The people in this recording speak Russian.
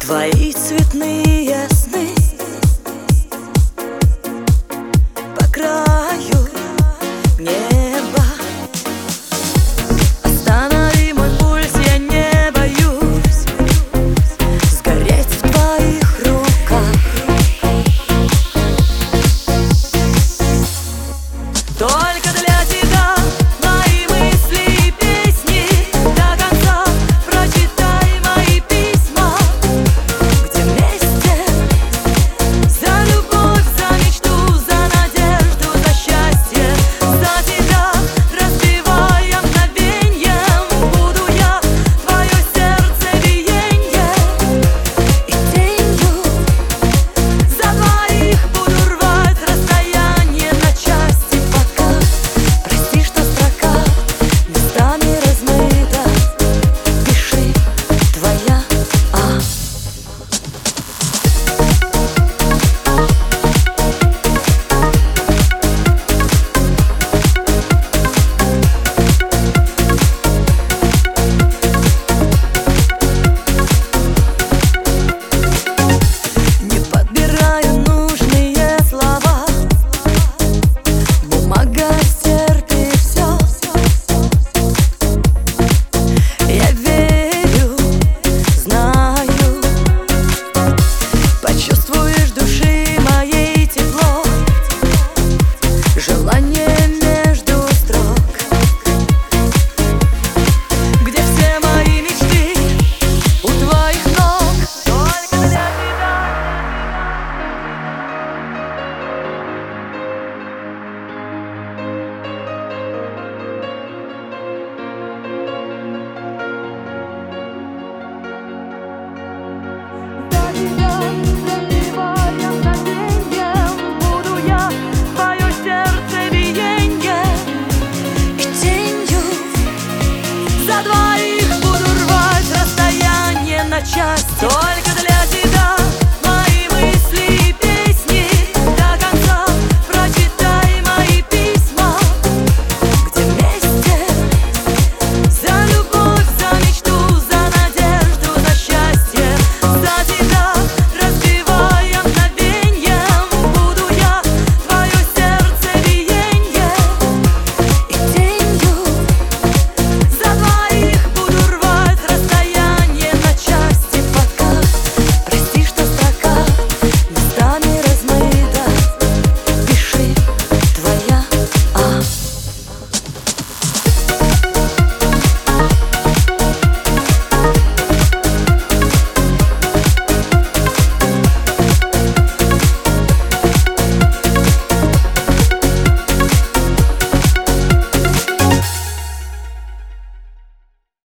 твои цветные сны по краю неба. Останови мой пульс, я не боюсь сгореть в твоих руках. Только для тебя мои мысли и песни, до конца прочитай мои письма, где вместе за любовь, за мечту, за надежду, за счастье, за тебя разбивая мгновеньем. Буду я твое сердце биенье, и тенью за двоих буду рвать расстояние на части. Прости, что строка местами размыта, пиши твоя Не подбираю нужные слова, бумага стерпит все. Я верю, знаю, почувствуешь души моей тепло, желание между строк, где все мои мечты у твоих ног. Только для тебя. За тебя разбивая мгновеньем, буду я твое сердце биенье, и тенью за двоих буду рвать расстояние на части.